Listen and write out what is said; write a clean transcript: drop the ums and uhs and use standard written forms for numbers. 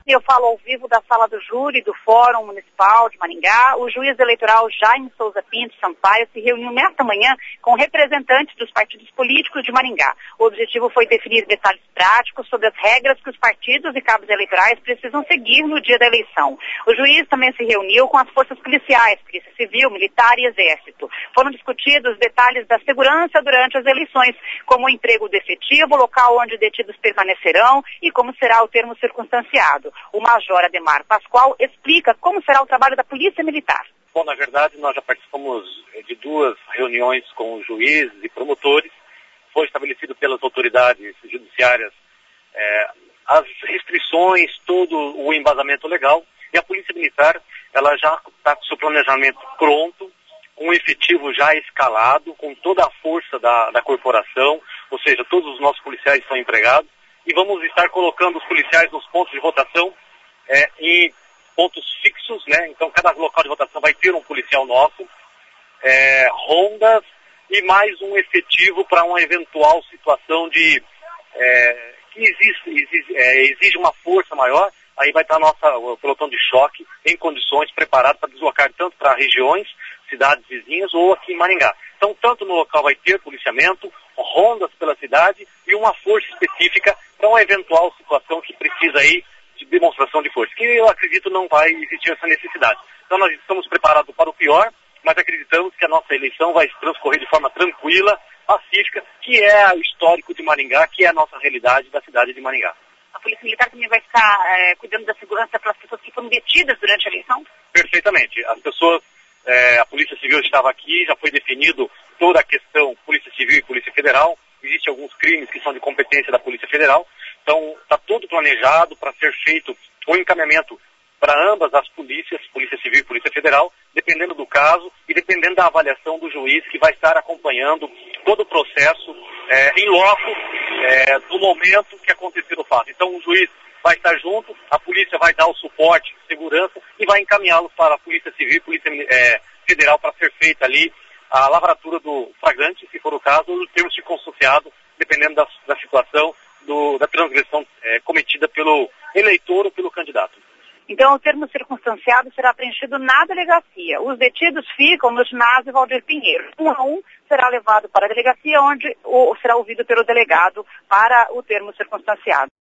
Eu falo ao vivo da sala do júri do Fórum Municipal de Maringá. O juiz eleitoral Jaime Souza Pinto Sampaio se reuniu nesta manhã com representantes dos partidos políticos de Maringá. O objetivo foi definir detalhes práticos sobre as regras que os partidos e cabos eleitorais precisam seguir no dia da eleição. O juiz também se reuniu com as forças policiais, Polícia Civil, Militar e Exército. Foram discutidos detalhes da segurança durante as eleições, como o emprego do efetivo, o local onde detidos permanecerão e como será o termo circunstanciado. O Major Ademar Pascoal explica como será o trabalho da Polícia Militar. Bom, na verdade, nós já participamos de 2 reuniões com juízes e promotores. Foi estabelecido pelas autoridades judiciárias as restrições, todo o embasamento legal. E a Polícia Militar, ela já está com o seu planejamento pronto, com o efetivo já escalado, com toda a força da corporação, ou seja, todos os nossos policiais estão empregados. E vamos estar colocando os policiais nos pontos de votação em pontos fixos, né? Então cada local de votação vai ter um policial nosso, rondas e mais um efetivo para uma eventual situação de que exige uma força maior. Aí vai estar o pelotão de choque em condições preparado para deslocar tanto para regiões, cidades vizinhas ou aqui em Maringá. Então, tanto no local vai ter policiamento, rondas pela cidade e uma força específica para uma eventual situação que precisa aí de demonstração de força, que eu acredito não vai existir essa necessidade. Então, nós estamos preparados para o pior, mas acreditamos que a nossa eleição vai transcorrer de forma tranquila, pacífica, que é o histórico de Maringá, que é a nossa realidade da cidade de Maringá. A Polícia Militar também vai estar cuidando da segurança para as pessoas que foram detidas durante a eleição? Perfeitamente. As pessoas, a Polícia Civil estava aqui, já foi definido toda a questão Polícia Civil e Polícia Federal. Existem alguns crimes que são de competência da Polícia Federal. Então, está tudo planejado para ser feito o encaminhamento para ambas as polícias, Polícia Civil e Polícia Federal, dependendo do caso e dependendo da avaliação do juiz que vai estar acompanhando todo o processo em loco do momento que acontecer o fato. Então o juiz vai estar junto, a polícia vai dar o suporte, segurança e vai encaminhá-los para a Polícia Civil e Polícia Federal para ser feita ali a lavratura do flagrante, se for o caso, ou o termo circunstanciado, dependendo da situação da transgressão cometida pelo eleitor ou pelo candidato. Então, o termo circunstanciado será preenchido na delegacia. Os detidos ficam no ginásio Valdir Pinheiro. Um a um será levado para a delegacia, onde será ouvido pelo delegado para o termo circunstanciado.